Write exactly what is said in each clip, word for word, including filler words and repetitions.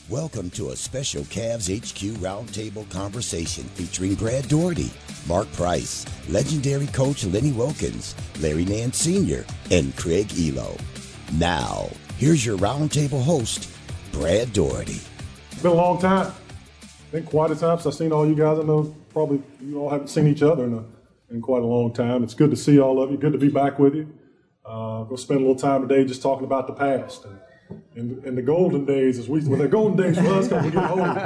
Welcome to a special Cavs H Q Roundtable conversation featuring Brad Daugherty, Mark Price, legendary coach Lenny Wilkins, Larry Nance Senior, and Craig Elo. Now, here's your Roundtable host, Brad Daugherty. It's been a long time. Been quite a time since I've seen all you guys. I know probably you all haven't seen each other in, a, in quite a long time. It's good to see all of you. Good to be back with you. Uh, we'll spend a little time today just talking about the past. And, in, in the golden days, as we, well, they're golden days for us because we get older.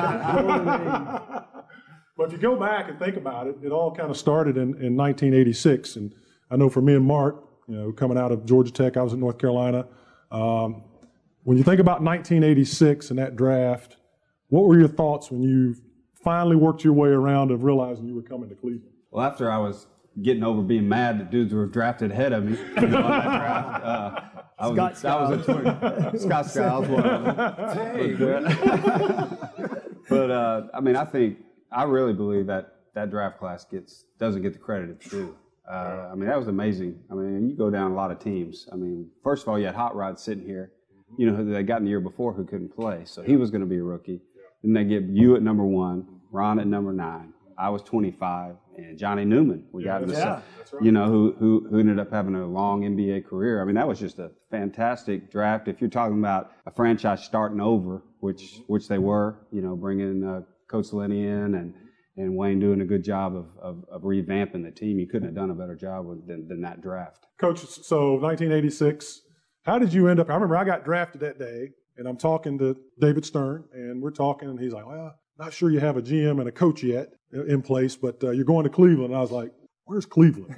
But if you go back and think about it, it all kind of started in, in nineteen eighty-six. And I know for me and Mark, you know, coming out of Georgia Tech, I was in North Carolina. Um, when you think about nineteen eighty-six and that draft, what were your thoughts when you finally worked your way around of realizing you were coming to Cleveland? Well, after I was getting over being mad that dudes were drafted ahead of me, you know, on that draft, uh, I was, Scott I was a twenty, Scott Skiles, one of them. But, but uh, I mean, I think, I really believe that that draft class gets doesn't get the credit it's due. Uh, I mean, that was amazing. I mean, you go down a lot of teams. I mean, first of all, you had Hot Rod sitting here, you know, who they got in the year before who couldn't play. So he was going to be a rookie. Then they get you at number one, Ron at number nine. I was twenty-five, and Johnny Newman, we got in the yeah, that's right. you know, who, who who ended up having a long N B A career. I mean, that was just a fantastic draft. If you're talking about a franchise starting over, which mm-hmm. which they were, you know, bringing uh, Coach Lenny in and and Wayne doing a good job of, of, of revamping the team, you couldn't have done a better job with, than, than that draft. Coach, so nineteen eighty-six, how did you end up? I remember I got drafted that day, and I'm talking to David Stern, and we're talking, and he's like, well, not sure you have a G M and a coach yet in place, but uh, you're going to Cleveland. And I was like, where's Cleveland?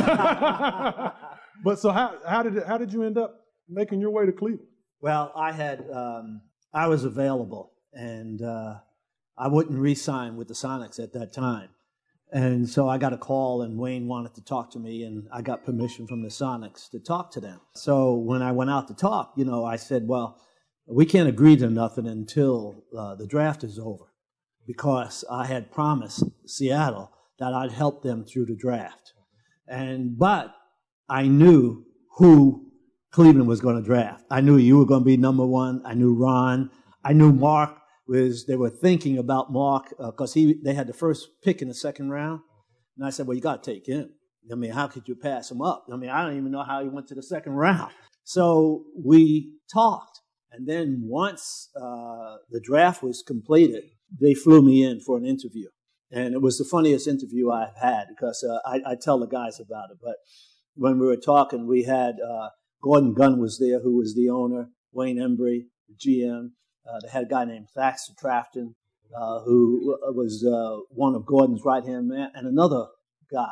But so how, how did it, how did you end up making your way to Cleveland? Well, I had um, I was available, and uh, I wouldn't re-sign with the Sonics at that time. And so I got a call, and Wayne wanted to talk to me, and I got permission from the Sonics to talk to them. So when I went out to talk, you know, I said, well, we can't agree to nothing until uh, the draft is over, because I had promised Seattle that I'd help them through the draft. And but I knew who Cleveland was going to draft. I knew you were going to be number one. I knew Ron. I knew Mark was, they were thinking about Mark because uh, he they had the first pick in the second round. And I said, well, you got to take him. I mean, how could you pass him up? I mean, I don't even know how he went to the second round. So we talked. And then once uh, the draft was completed, they flew me in for an interview. And it was the funniest interview I've had because uh, I, I tell the guys about it. But when we were talking, we had uh, Gordon Gunn was there, who was the owner, Wayne Embry, the G M. Uh, they had a guy named Thaxter Trafton, uh, who was uh, one of Gordon's right-hand man, and another guy.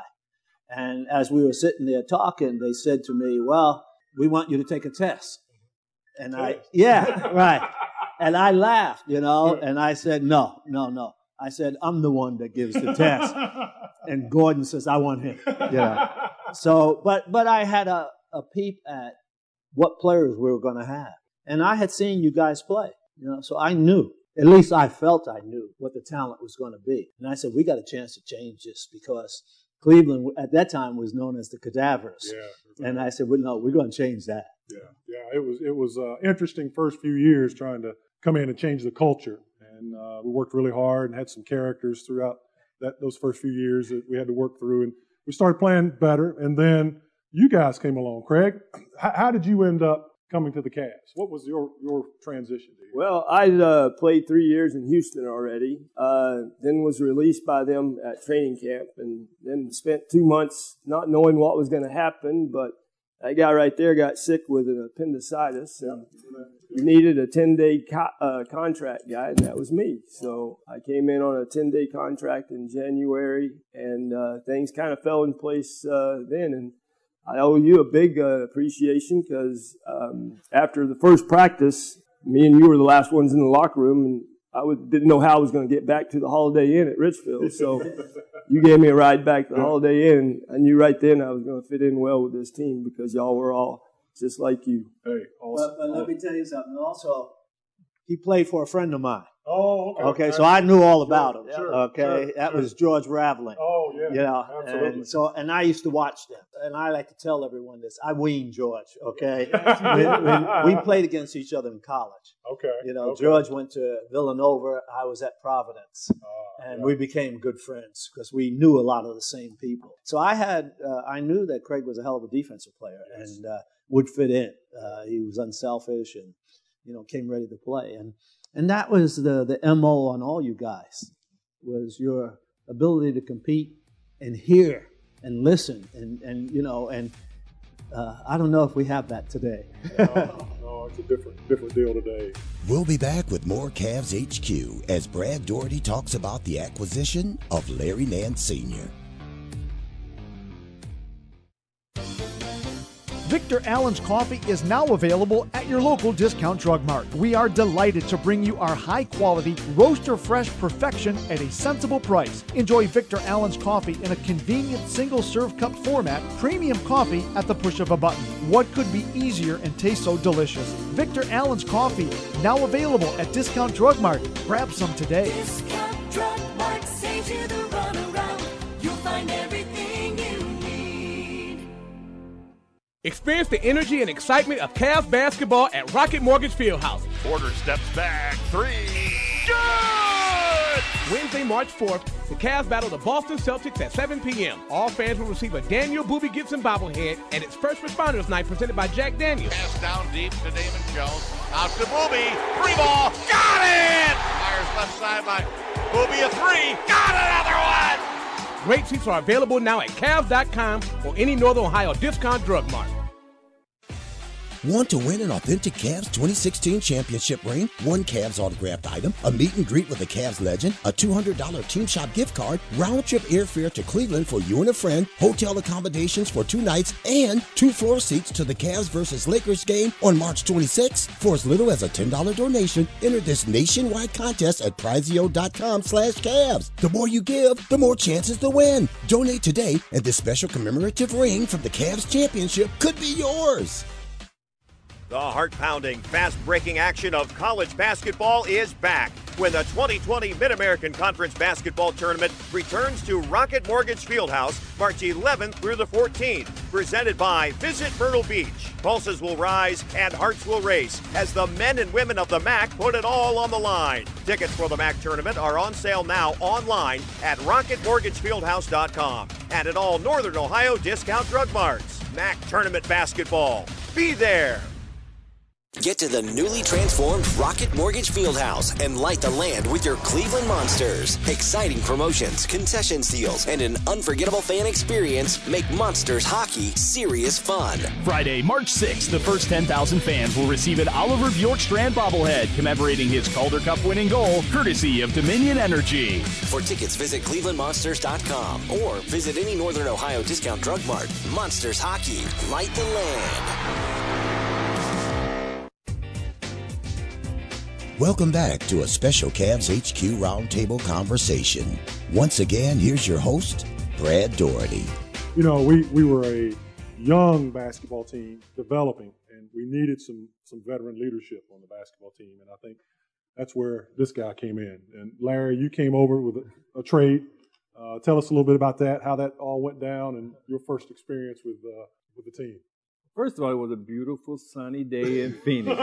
And as we were sitting there talking, they said to me, well, we want you to take a test. And I, yeah, right. And I laughed, you know, and I said, no, no, no. I said, I'm the one that gives the test. And Gordon says, I want him. Yeah. So, but but I had a, a peep at what players we were going to have. And I had seen you guys play, you know, so I knew, at least I felt I knew what the talent was going to be. And I said, we got a chance to change this because Cleveland at that time was known as the Cadavers. Yeah. And I said, well, no, we're going to change that. Yeah, yeah, it was it was uh, interesting first few years trying to come in and change the culture, and uh, we worked really hard and had some characters throughout that those first few years that we had to work through, and we started playing better. And then you guys came along, Craig. How, how did you end up coming to the Cavs? What was your your transition? To you? Well, I uh, played three years in Houston already, uh, then was released by them at training camp, and then spent two months not knowing what was going to happen, but that guy right there got sick with an appendicitis and needed a ten-day co- uh, contract guy, and that was me. So I came in on a ten-day contract in January, and uh, things kind of fell in place uh, then. And I owe you a big uh, appreciation because um, after the first practice, me and you were the last ones in the locker room, and I would, didn't know how I was going to get back to the Holiday Inn at Richfield. So you gave me a ride back to the Holiday Inn. I knew right then I was going to fit in well with this team because y'all were all just like you. Hey, awesome. But, but let me tell you something. Also, he played for a friend of mine. Oh, okay. Okay, so I knew all about him. Sure, Okay, sure, that sure. was George Raveling. Oh, yeah. You know, absolutely. and so and I used to watch them, and I like to tell everyone this: I weaned George. Okay, we, we played against each other in college. Okay. You know, okay. George went to Villanova. I was at Providence, Uh, and yeah. we became good friends because we knew a lot of the same people. So I had, uh, I knew that Craig was a hell of a defensive player Yes. and uh, would fit in. Uh, he was unselfish and, you know, came ready to play. And and that was the the M O on all you guys, was your ability to compete and hear and listen and and you know and uh, I don't know if we have that today. no, no, it's a different different deal today. We'll be back with more Cavs H Q as Brad Daugherty talks about the acquisition of Larry Nance Senior Victor Allen's Coffee is now available at your local Discount Drug Mart. We are delighted to bring you our high-quality, roaster-fresh perfection at a sensible price. Enjoy Victor Allen's Coffee in a convenient single-serve cup format, premium coffee at the push of a button. What could be easier and taste so delicious? Victor Allen's Coffee, now available at Discount Drug Mart. Grab some today. Discount Drug Mart saves you the runaround. You'll find everything you need. Experience the energy and excitement of Cavs basketball at Rocket Mortgage Fieldhouse. Porter steps back, three, good! Wednesday, March fourth, the Cavs battle the Boston Celtics at seven p.m. All fans will receive a Daniel Boobie Gibson bobblehead, and it's First Responders Night presented by Jack Daniels. Pass down deep to Damon Jones. Out to Boobie. Three ball. Got it! Myers left sideline. Boobie a three. Got another one! Great seats are available now at Cavs dot com or any Northern Ohio Discount Drug Mart. Want to win an authentic Cavs twenty sixteen championship ring, one Cavs autographed item, a meet and greet with a Cavs legend, a two hundred dollars Team Shop gift card, round-trip airfare to Cleveland for you and a friend, hotel accommodations for two nights, and two floor seats to the Cavs versus Lakers game on March twenty-sixth? For as little as a ten dollars donation, enter this nationwide contest at prizeo.com slash Cavs. The more you give, the more chances to win. Donate today, and this special commemorative ring from the Cavs championship could be yours. The heart-pounding, fast-breaking action of college basketball is back when the twenty twenty Mid-American Conference Basketball Tournament returns to Rocket Mortgage Fieldhouse March eleventh through the fourteenth. Presented by Visit Myrtle Beach. Pulses will rise and hearts will race as the men and women of the M A C put it all on the line. Tickets for the M A C tournament are on sale now online at rocket mortgage fieldhouse dot com and at all Northern Ohio Discount Drug Marts. M A C Tournament Basketball. Be there. Get to the newly transformed Rocket Mortgage Fieldhouse and light the land with your Cleveland Monsters. Exciting promotions, concession deals, and an unforgettable fan experience make Monsters hockey serious fun. Friday, March sixth, the first ten thousand fans will receive an Oliver Bjorkstrand bobblehead commemorating his Calder Cup winning goal, courtesy of Dominion Energy. For tickets, visit cleveland monsters dot com or visit any Northern Ohio Discount Drug Mart. Monsters hockey, light the land. Welcome back to a special Cavs H Q Roundtable conversation. Once again, here's your host, Brad Daugherty. You know, we, we were a young basketball team developing, and we needed some some veteran leadership on the basketball team, and I think that's where this guy came in. And Larry, you came over with a, a trade. Uh, tell us a little bit about that, how that all went down, and your first experience with uh, with the team. First of all, it was a beautiful sunny day in Phoenix.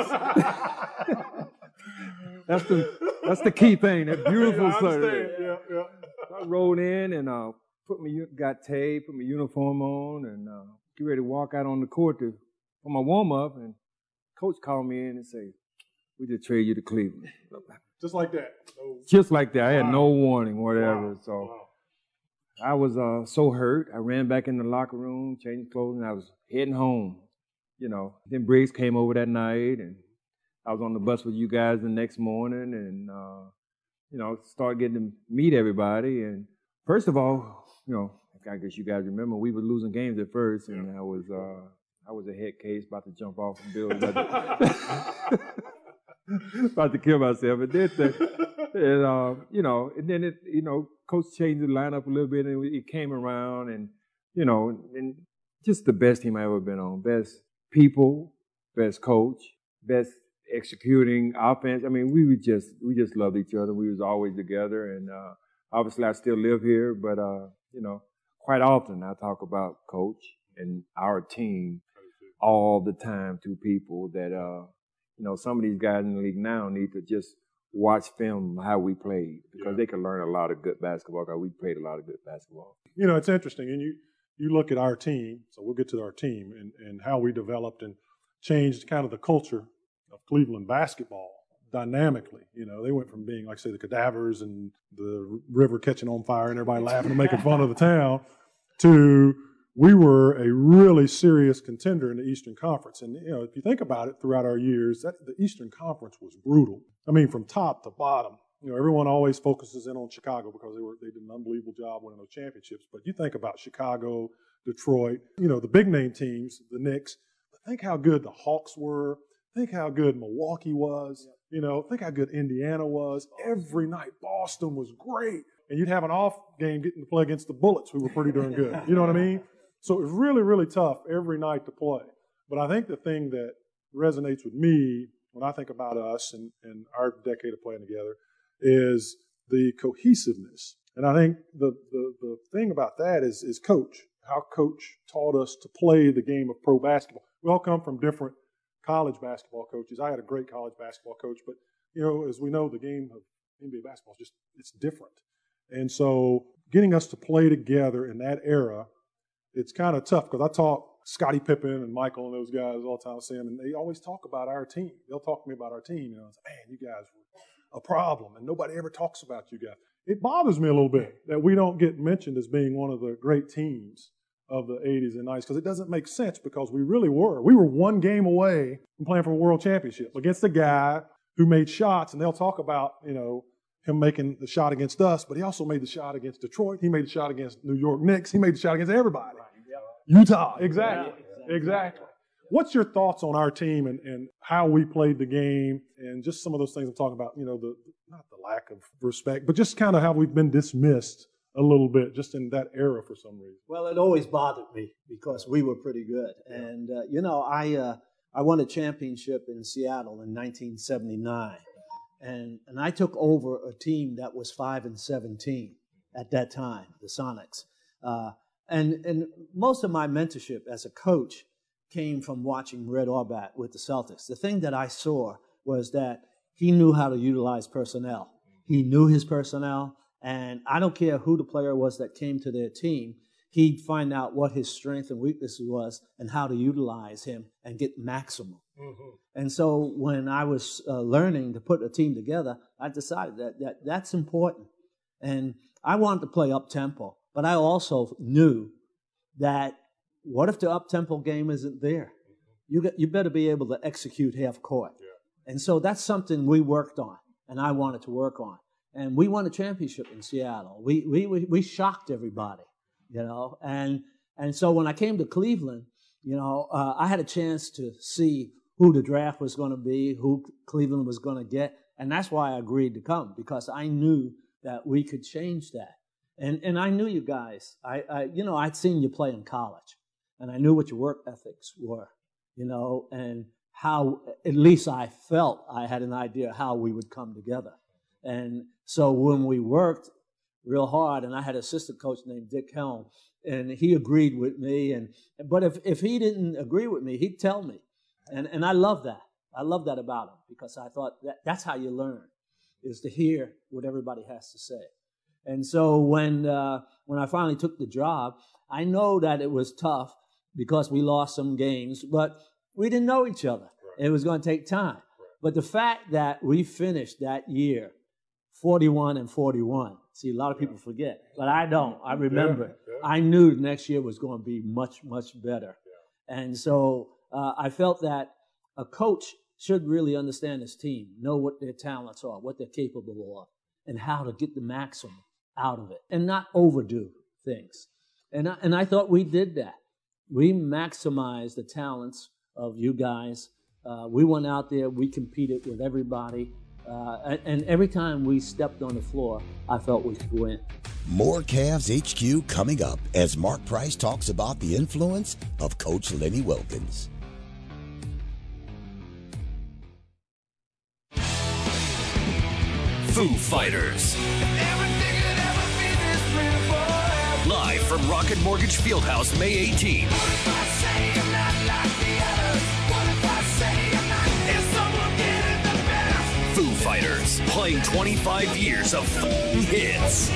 That's the that's the key thing. That beautiful yeah, I sunny day. understand. Yeah, yeah. I rolled in and uh, put my got tape, put my uniform on, and uh, get ready to walk out on the court to for my warm up. And coach called me in and said, "We just trade you to Cleveland." Just like that. No. Just like that. I had Wow. no warning, whatever. Wow. So Wow. I was uh, so hurt. I ran back in the locker room, changed clothes, and I was heading home. You know. Then Briggs came over that night, and I was on the bus with you guys the next morning, and uh, you know, started getting to meet everybody. And first of all, you know, I guess you guys remember we were losing games at first, and I was uh, I was a head case about to jump off the building, about to kill myself. And then, the, and, uh, you know, and then it, you know, coach changed the lineup a little bit, and it came around, and you know, and just the best team I ever been on, best people, best coach, best executing offense. I mean, we would just we just loved each other. We was always together, and uh, obviously I still live here, but uh, you know, quite often I talk about Coach and our team all the time to people that uh, you know, some of these guys in the league now need to just watch film how we played because yeah. they can learn a lot of good basketball because we played a lot of good basketball. You know, it's interesting, and you you look at our team. So we'll get to our team and and how we developed and changed kind of the culture of Cleveland basketball dynamically. You know, they went from being, like, say, the cadavers and the river catching on fire and everybody laughing and making fun of the town to we were a really serious contender in the Eastern Conference. And, you know, if you think about it throughout our years, that, the Eastern Conference was brutal. I mean, from top to bottom. You know, everyone always focuses in on Chicago because they were they did an unbelievable job winning those championships. But you think about Chicago, Detroit, you know, the big-name teams, the Knicks. Think how good the Hawks were. Think how good Milwaukee was. You know, think how good Indiana was. Every night, Boston was great. And you'd have an off game getting to play against the Bullets, who were pretty darn good. You know what I mean? So it was really, really tough every night to play. But I think the thing that resonates with me when I think about us and, and our decade of playing together is the cohesiveness. And I think the, the, the thing about that is, is Coach, how Coach taught us to play the game of pro basketball. We all come from different college basketball coaches. I had a great college basketball coach, but, you know, as we know, the game of N B A basketball is just, it's different. And so getting us to play together in that era, it's kind of tough because I talk Scottie Pippen and Michael and those guys all the time, Sam, and they always talk about our team. They'll talk to me about our team, and I was like, man, you guys were a problem, and nobody ever talks about you guys. It bothers me a little bit that we don't get mentioned as being one of the great teams of the eighties and nineties because it doesn't make sense because we really were. We were one game away from playing for a world championship against a guy who made shots, and they'll talk about, you know, him making the shot against us, but he also made the shot against Detroit. He made the shot against New York Knicks. He made the shot against everybody. Utah, exactly, yeah, exactly. exactly. What's your thoughts on our team and, and how we played the game and just some of those things I'm talking about, you know, the not the lack of respect, but just kind of how we've been dismissed a little bit just in that era for some reason? Well, it always bothered me because we were pretty good. Yeah. And, uh, you know, I uh, I won a championship in Seattle in nineteen seventy-nine. And, and I took over a team that was five and seventeen at that time, the Sonics. Uh, And and most of my mentorship as a coach came from watching Red Auerbach with the Celtics. The thing that I saw was that he knew how to utilize personnel. He knew his personnel, and I don't care who the player was that came to their team, he'd find out what his strength and weaknesses was and how to utilize him and get maximum. Mm-hmm. And so when I was uh, learning to put a team together, I decided that, that that's important. And I wanted to play up-tempo. But I also knew that what if the up-tempo game isn't there? You get, you better be able to execute half court. Yeah. And so that's something we worked on, and I wanted to work on. And we won a championship in Seattle. We we we, we shocked everybody, you know. And and so when I came to Cleveland, you know, uh, I had a chance to see who the draft was going to be, who Cleveland was going to get, and that's why I agreed to come because I knew that we could change that. And and I knew you guys. I, I you know, I'd seen you play in college, and I knew what your work ethics were, you know, and how at least I felt I had an idea how we would come together. And so when we worked real hard, and I had an assistant coach named Dick Helm, and he agreed with me. And but if if he didn't agree with me, he'd tell me, and and I love that. I love that about him because I thought that that's how you learn, is to hear what everybody has to say. And so when uh, when I finally took the job, I know that it was tough because we lost some games, but we didn't know each other. Right. It was going to take time. Right. But the fact that we finished that year forty-one and forty-one, see, a lot of people forget, but I don't. I remember. Yeah, yeah. I knew the next year was going to be much, much better. Yeah. And so uh, I felt that a coach should really understand his team, know what their talents are, what they're capable of, and how to get the maximum out of it and not overdo things. And I, and I thought we did that. We maximized the talents of you guys. Uh, we went out there, we competed with everybody. Uh, and, and every time we stepped on the floor, I felt we could win. More Cavs H Q coming up as Mark Price talks about the influence of Coach Lenny Wilkens. Foo Fighters. Live from Rocket Mortgage Fieldhouse, May eighteenth. Foo Fighters, playing twenty-five years of f***ing hits.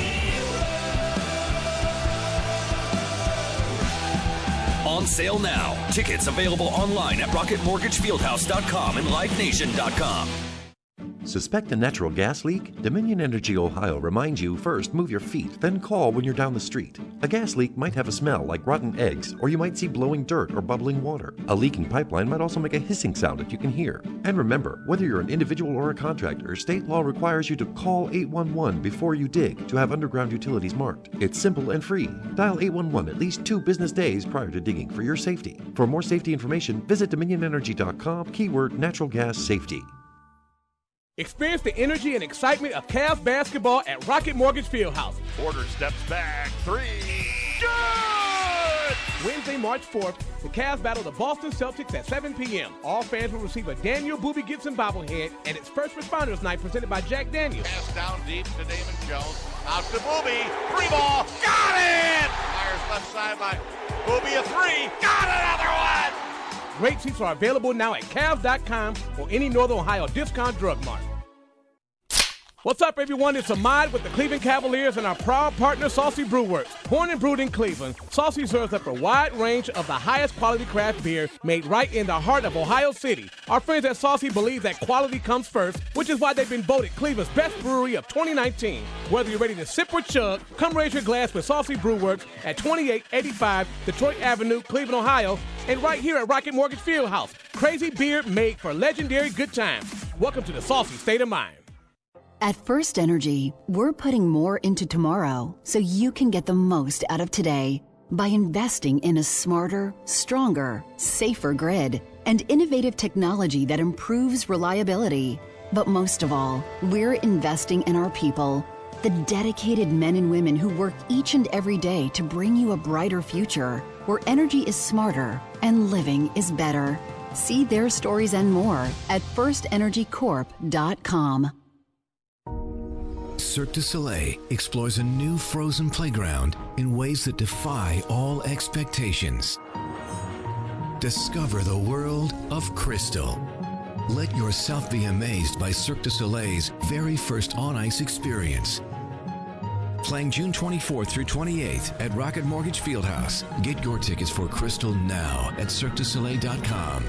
On sale now. Tickets available online at rocket mortgage fieldhouse dot com and live nation dot com. Suspect a natural gas leak? Dominion Energy Ohio reminds you first move your feet, then call when you're down the street. A gas leak might have a smell like rotten eggs, or you might see blowing dirt or bubbling water. A leaking pipeline might also make a hissing sound that you can hear. And remember, whether you're an individual or a contractor, state law requires you to call eight one one before you dig to have underground utilities marked. It's simple and free. Dial eight one one at least two business days prior to digging for your safety. For more safety information, visit dominion energy dot com, keyword natural gas safety. Experience the energy and excitement of Cavs basketball at Rocket Mortgage Fieldhouse. Porter steps back, three, good! Wednesday, March fourth, the Cavs battle the Boston Celtics at seven p.m. All fans will receive a Daniel Boobie Gibson bobblehead, and it's First Responders Night presented by Jack Daniels. Pass down deep to Damon Jones. Out to Boobie. Three ball. Got it! Fires left sideline. Boobie a three. Got another one! Great seats are available now at Cavs dot com or any Northern Ohio discount drug mart. What's up, everyone? It's Ahmad with the Cleveland Cavaliers and our proud partner, Saucy Brewworks. Born and brewed in Cleveland, Saucy serves up a wide range of the highest quality craft beer made right in the heart of Ohio City. Our friends at Saucy believe that quality comes first, which is why they've been voted Cleveland's best brewery of twenty nineteen. Whether you're ready to sip or chug, come raise your glass with Saucy Brewworks at twenty-eight eighty-five Detroit Avenue, Cleveland, Ohio, and right here at Rocket Mortgage Fieldhouse. Crazy beer made for legendary good times. Welcome to the Saucy State of Mind. At First Energy, we're putting more into tomorrow so you can get the most out of today by investing in a smarter, stronger, safer grid and innovative technology that improves reliability. But most of all, we're investing in our people, the dedicated men and women who work each and every day to bring you a brighter future where energy is smarter and living is better. See their stories and more at first energy corp dot com. Cirque du Soleil explores a new frozen playground in ways that defy all expectations. Discover the world of Crystal. Let yourself be amazed by Cirque du Soleil's very first on-ice experience. Playing June twenty-fourth through twenty-eighth at Rocket Mortgage Fieldhouse. Get your tickets for Crystal now at cirque du soleil dot com.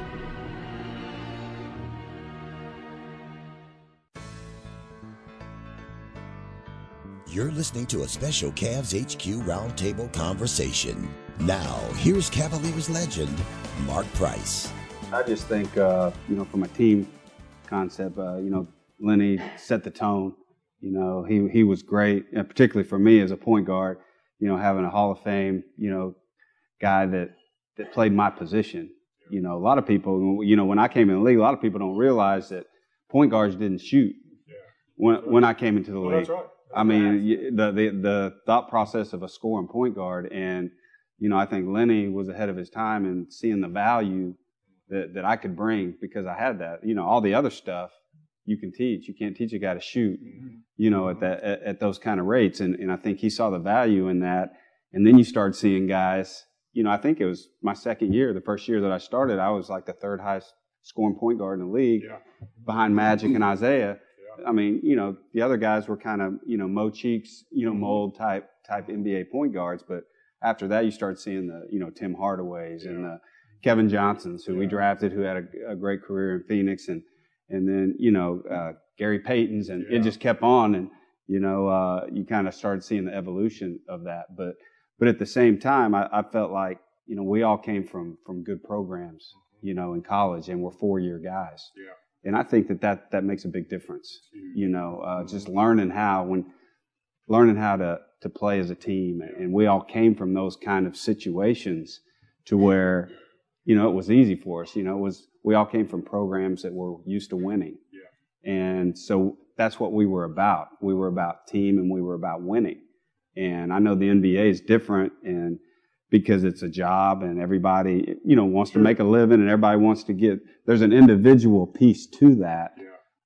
You're listening to a special Cavs H Q Roundtable conversation. Now, here's Cavaliers legend, Mark Price. I just think, uh, you know, from a team concept, uh, you know, Lenny set the tone. You know, he he was great, and particularly for me as a point guard, you know, having a Hall of Fame, you know, guy that, that played my position. You know, a lot of people, you know, when I came in the league, a lot of people don't realize that point guards didn't shoot yeah. when when I came into the well, league. That's right. I mean, the, the the thought process of a scoring point guard, and you know, I think Lenny was ahead of his time in seeing the value that, that I could bring because I had that. You know, all the other stuff you can teach. You can't teach a guy to shoot, you know, at that at, at those kind of rates. And and I think he saw the value in that. And then you start seeing guys. You know, I think it was my second year, the first year that I started, I was like the third highest scoring point guard in the league, yeah. behind Magic and Isaiah. I mean, you know, the other guys were kind of, you know, Mo Cheeks, you know, mold type type N B A point guards. But after that, you start seeing the, you know, Tim Hardaways yeah. and the Kevin Johnsons, who yeah. we drafted, who had a, a great career in Phoenix, and and then, you know, uh, Gary Payton's, and yeah. it just kept on. And, you know, uh, you kind of started seeing the evolution of that. But but at the same time, I, I felt like, you know, we all came from from good programs, you know, in college, and we're four-year guys. Yeah. And I think that, that that makes a big difference, you know, uh, just learning how when learning how to, to play as a team. And we all came from those kind of situations to where, you know, it was easy for us. You know, it was we all came from programs that were used to winning. Yeah. And so that's what we were about. We were about team, and we were about winning. And I know the N B A is different, and because it's a job and everybody, you know, wants to make a living, and everybody wants to get, there's an individual piece to that. Yeah.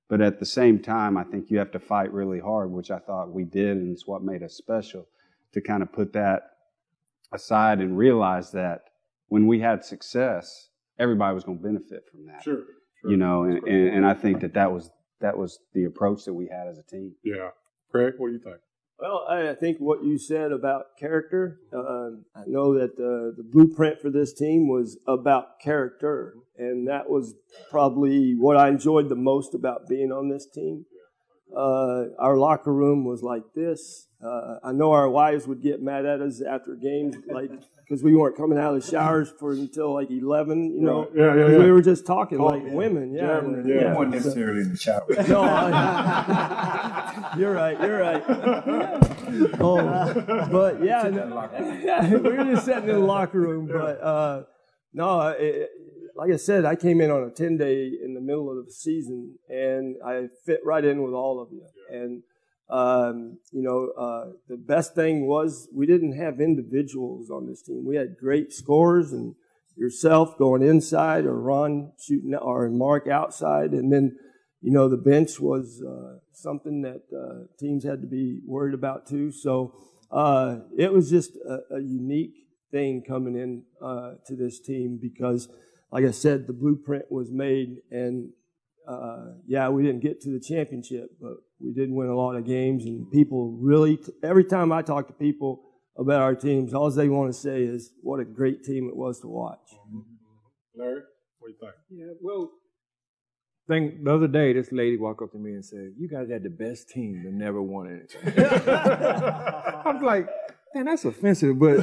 But at the same time, I think you have to fight really hard, which I thought we did, and it's what made us special, to kind of put that aside and realize that when we had success, everybody was going to benefit from that. Sure. sure. You know, and, and, and I think that that was, that was the approach that we had as a team. Yeah. Craig, what do you think? Well, I think what you said about character, uh, I know that uh, the blueprint for this team was about character, and that was probably what I enjoyed the most about being on this team. Uh, our locker room was like this. Uh, I know our wives would get mad at us after games, like because we weren't coming out of the showers for until like eleven. You know, right. yeah, yeah, yeah. we were just talking Talk, like yeah. women. Yeah, Jabbering, yeah. yeah. yeah. You weren't necessarily in the shower. No, I, you're right. You're right. oh, but yeah, no, yeah, we were just sitting in the locker room. But uh, no, it, like I said, I came in on a ten day in the middle of the season, and I fit right in with all of you. Yeah. And um, you know, uh, the best thing was we didn't have individuals on this team. We had great scorers, and yourself going inside, or Ron shooting, or Mark outside, and then. You know, the bench was uh, something that uh, teams had to be worried about too. So uh, it was just a, a unique thing coming in uh, to this team because, like I said, the blueprint was made. And, uh, yeah, we didn't get to the championship, but we did win a lot of games. And people really, every time I talk to people about our teams, all they want to say is what a great team it was to watch. Larry, what do you think? Yeah, well, Thing, the other day, this lady walked up to me and said, "You guys had the best team that never won anything." I was like, "Man, that's offensive," but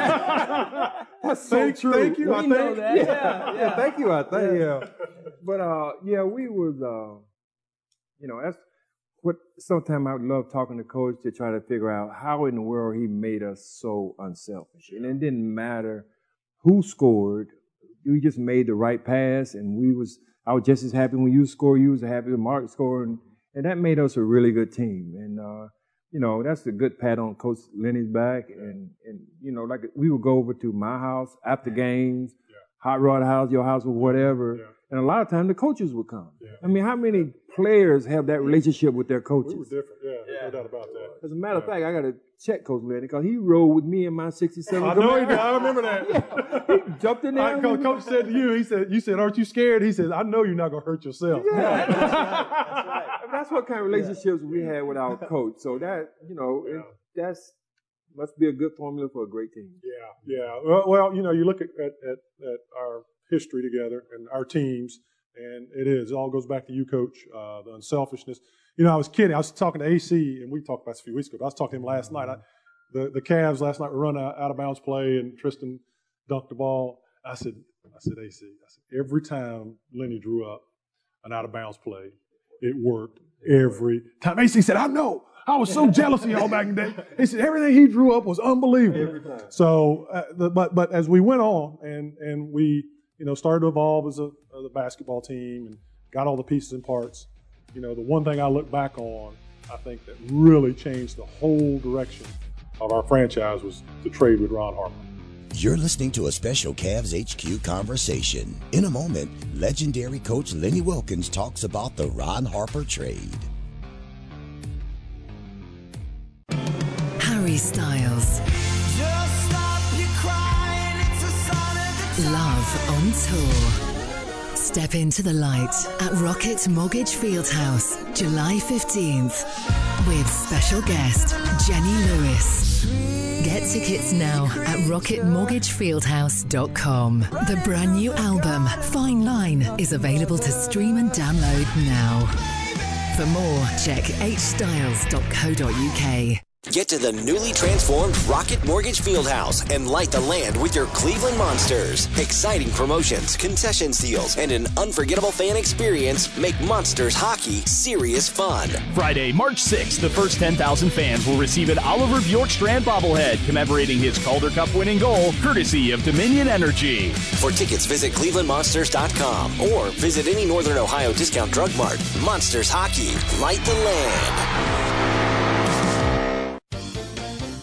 that's so thank, true. Thank you. We I know think. that. Yeah, Yeah, yeah, yeah. Thank you. I think. Yeah. yeah. But uh, yeah, we was, uh, you know, that's what. Sometimes I would love talking to coach to try to figure out how in the world he made us so unselfish, and it didn't matter who scored. We just made the right pass, and we was. I was just as happy when you scored. You was happy when Mark scored, and, and that made us a really good team. And uh, you know, that's a good pat on Coach Lenny's back. And and you know, like we would go over to my house after games, yeah. Hot Rod House, your house, or whatever. Yeah. And a lot of times the coaches would come. Yeah. I mean, how many players have that relationship with their coaches? We were different. Yeah, yeah. No doubt about that. As a matter yeah. of fact, I got to check Coach Lenny because he rode with me in my sixty-seven. I know he did. I remember that. Yeah. He jumped in there. I, coach, coach said to you, he said, "You said, aren't you scared?" He said, "I know you're not going to hurt yourself." Yeah, that's right. That's right. That's what kind of relationships yeah. we had with our coach. So that, you know, yeah. it, that's must be a good formula for a great team. Yeah, yeah. Well, well you know, you look at, at, at, at our history together and our teams, and it is. It all goes back to you, Coach, uh, the unselfishness. You know, I was kidding. I was talking to A C, and we talked about this a few weeks ago, but I was talking to him last night. I, the, the Cavs last night were running out, out of bounds play, and Tristan dunked the ball. I said, I said, A C, I said, every time Lenny drew up an out of bounds play, it worked every time. A C said, I know. I was so jealous of y'all back in the day. He said everything he drew up was unbelievable. Every time. So, uh, the, but but as we went on and and we you know started to evolve as a, as a basketball team and got all the pieces and parts, you know, the one thing I look back on, I think that really changed the whole direction of our franchise was the trade with Ron Harper. You're listening to a special Cavs H Q conversation. In a moment, legendary coach Lenny Wilkens talks about the Ron Harper trade. Harry Styles. Just stop your crying, it's a sign of the time. Love on tour. Step into the light at Rocket Mortgage Fieldhouse, July fifteenth, with special guest Jenny Lewis. Get tickets now at rocket mortgage fieldhouse dot com. The brand new album, Fine Line, is available to stream and download now. For more, check h styles dot co dot u k. Get to the newly transformed Rocket Mortgage Fieldhouse and light the land with your Cleveland Monsters. Exciting promotions, concession deals, and an unforgettable fan experience make Monsters hockey serious fun. Friday, March sixth, the first ten thousand fans will receive an Oliver Bjorkstrand bobblehead commemorating his Calder Cup winning goal, courtesy of Dominion Energy. For tickets, visit cleveland monsters dot com or visit any Northern Ohio discount drug mart. Monsters hockey, light the land.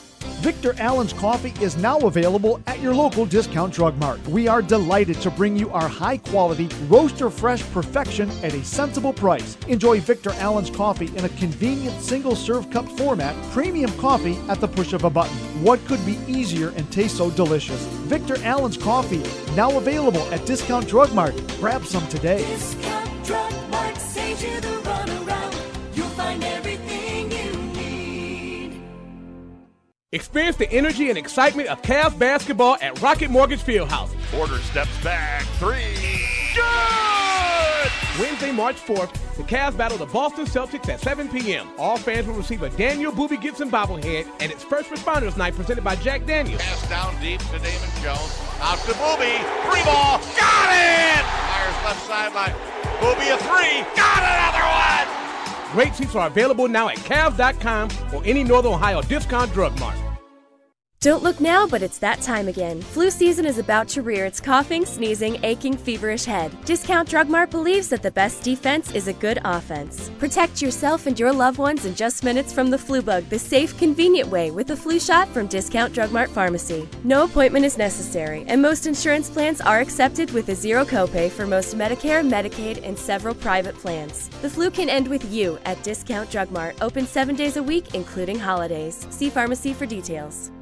Victor Allen's Coffee is now available at your local Discount Drug Mart. We are delighted to bring you our high-quality, roaster-fresh perfection at a sensible price. Enjoy Victor Allen's Coffee in a convenient single-serve cup format, premium coffee at the push of a button. What could be easier and taste so delicious? Victor Allen's Coffee, now available at Discount Drug Mart. Grab some today. Discount Drug Mart saves you the runaround. You'll find everything you need. Experience the energy and excitement of Cavs basketball at Rocket Mortgage Fieldhouse. Porter steps back, three, good! Wednesday, March fourth, the Cavs battle the Boston Celtics at seven p.m. All fans will receive a Daniel Boobie Gibson bobblehead, and it's First Responders Night presented by Jack Daniels. Pass down deep to Damon Jones. Out to Boobie. Three ball. Got it! Myers left sideline. Boobie a three. Got another one! Great seats are available now at Cavs dot com or any Northern Ohio Discount Drug Mart. Don't look now, but it's that time again. Flu season is about to rear its coughing, sneezing, aching, feverish head. Discount Drug Mart believes that the best defense is a good offense. Protect yourself and your loved ones in just minutes from the flu bug the safe, convenient way with a flu shot from Discount Drug Mart Pharmacy. No appointment is necessary, and most insurance plans are accepted with a zero copay for most Medicare, Medicaid, and several private plans. The flu can end with you at Discount Drug Mart, open seven days a week, including holidays. See pharmacy for details.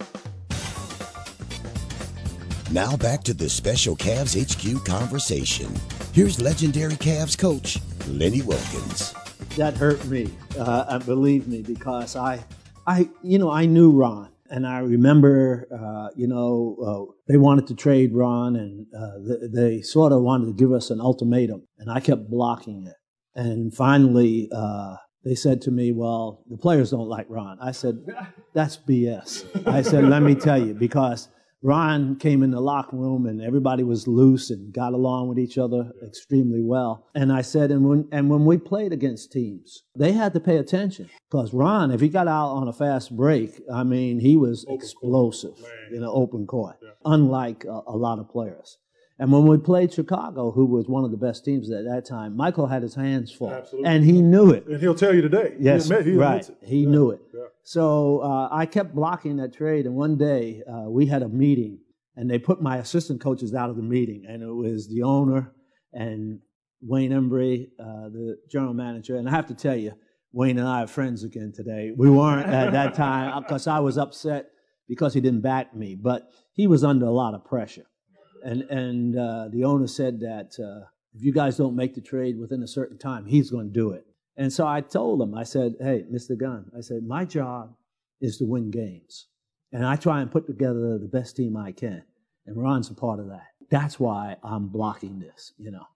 Now back to the special Cavs H Q conversation. Here's legendary Cavs coach, Lenny Wilkens. That hurt me, uh, uh, believe me, because I, I, you know, I knew Ron. And I remember, uh, you know, uh, they wanted to trade Ron, and uh, they, they sort of wanted to give us an ultimatum. And I kept blocking it. And finally, uh, they said to me, well, the players don't like Ron. I said, that's B S. I said, let me tell you, because Ron came in the locker room and everybody was loose and got along with each other extremely well. And I said, and when, and when we played against teams, they had to pay attention. Because Ron, if he got out on a fast break, I mean, he was open explosive court. in an open court, yeah. unlike a, a lot of players. And when we played Chicago, who was one of the best teams at that time, Michael had his hands full. Absolutely. And he knew it. And he'll tell you today. Yes, he admit, he right. it. He yeah. knew it. Yeah. So uh, I kept blocking that trade. And one day uh, we had a meeting, and they put my assistant coaches out of the meeting. And it was the owner and Wayne Embry, uh, the general manager. And I have to tell you, Wayne and I are friends again today. We weren't at that time because I was upset because he didn't back me. But he was under a lot of pressure. And and uh, the owner said that uh, if you guys don't make the trade within a certain time, he's going to do it. And so I told him, I said, hey, Mister Gunn, I said, my job is to win games. And I try and put together the best team I can. And Ron's a part of that. That's why I'm blocking this, you know.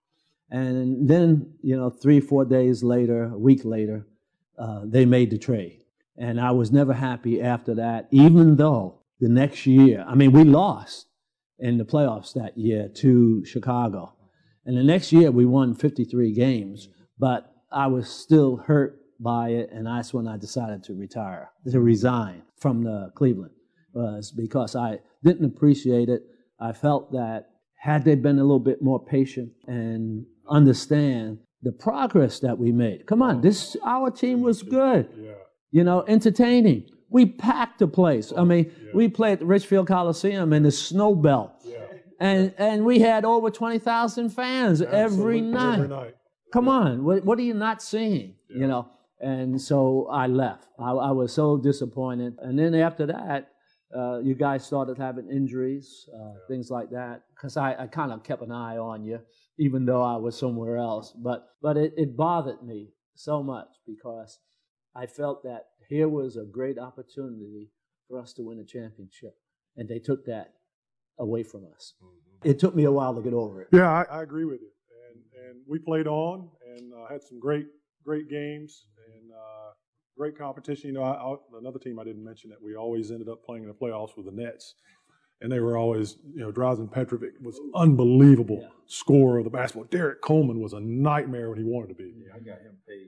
And then, you know, three, four days later, a week later, uh, they made the trade. And I was never happy after that, even though the next year, I mean, we lost in the playoffs that year to Chicago. And the next year we won fifty-three games, but I was still hurt by it, and that's when I decided to retire, to resign from the Cleveland, was because I didn't appreciate it. I felt that had they been a little bit more patient and understand the progress that we made. Come on, this our team was good. Yeah. You know, entertaining. We packed the place. I mean, yeah. we played at the Richfield Coliseum in the snow belt. Yeah. And and we had over twenty thousand fans every night. every night. Come yeah. on, what, what are you not seeing? Yeah. You know, and so I left. I, I was so disappointed. And then after that, uh, you guys started having injuries, uh, yeah. things like that, because I, I kind of kept an eye on you, even though I was somewhere else. But, but it, it bothered me so much because I felt that here was a great opportunity for us to win a championship, and they took that away from us. Mm-hmm. It took me a while to get over it. Yeah, I, I agree with you. And and we played on and uh, had some great great games and uh, great competition. You know, I, I, another team I didn't mention that we always ended up playing in the playoffs with the Nets, and they were always, you know, Drazen Petrovic was unbelievable yeah. scorer of the basketball. Derek Coleman was a nightmare when he wanted to be. Yeah, I got him paid.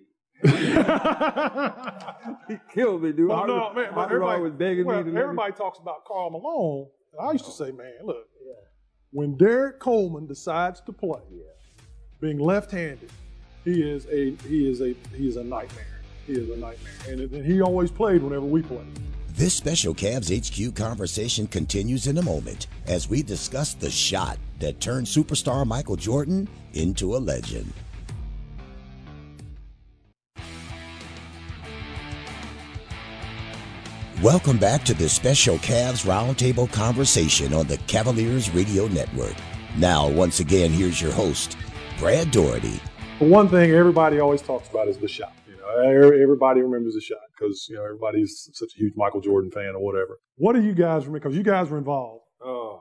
He killed me, dude. Well, no, man, but everybody, was begging well, me to everybody talks about Karl Malone. I used to say, man, look, yeah. when Derek Coleman decides to play, yeah. being left-handed, he is a he is a he is a nightmare. He is a nightmare, and, and he always played whenever we played. This special Cavs H Q conversation continues in a moment as we discuss the shot that turned superstar Michael Jordan into a legend. Welcome back to this special Cavs Roundtable conversation on the Cavaliers Radio Network. Now, once again, here's your host, Brad Daugherty. But one thing everybody always talks about is the shot. You know, everybody remembers the shot because, you know, everybody's such a huge Michael Jordan fan or whatever. What do you guys remember? Because you guys were involved. Oh.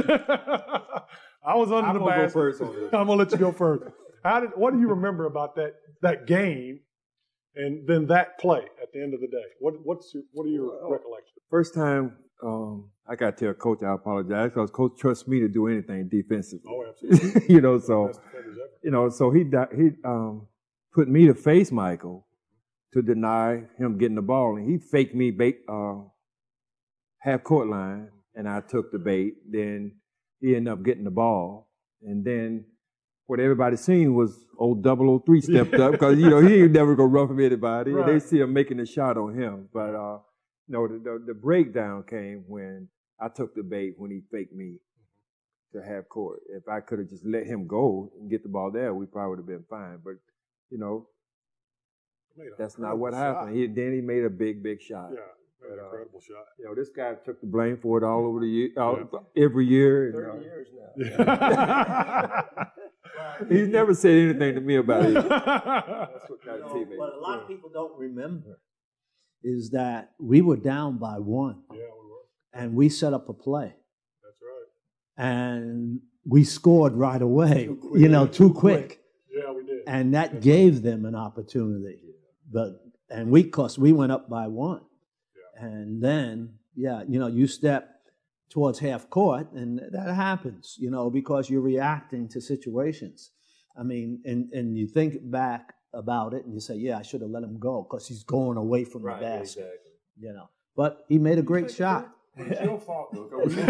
I was under I'm the gonna go basket. first on this. I'm going to let you go first. How did? What do you remember about that that game and then that play at the end of the day? What what's your, what are your well, recollections? First time um, I got to tell Coach I apologize because Coach trusts me to do anything defensively. Oh, absolutely. you know, so you know, so he he um, put me to face Michael to deny him getting the ball, and he faked me bait uh, half court line, and I took the bait. Then he ended up getting the ball, and then what everybody seen was old double oh three stepped up because, you know, he ain't never gonna rough him anybody. Right. They see him making a shot on him. But, uh, no, the, the, the breakdown came when I took the bait when he faked me to half court. If I could have just let him go and get the ball there, we probably would have been fine. But, you know, that's not what happened. He, then he made a big, big shot. Yeah, but, uh, incredible shot. You know, this guy took the blame for it all over the year, all, yeah. every year. thirty and, uh, years now. Yeah. He's never said anything to me about it. That's what kind of You know, teammate. what a lot of people don't remember is that we were down by one. Yeah, we were. And we set up a play. That's right. And we scored right away, you know, too quick. Yeah, we did. And that gave them an opportunity. But and we, cause we went up by one. Yeah. And then, yeah, you know, you step towards half court, and that happens, you know, because you're reacting to situations. I mean, and, and you think back about it, and you say, yeah, I should have let him go because he's going away from Right, the basket, exactly. you know. But he made a great shot. It's your fault, though.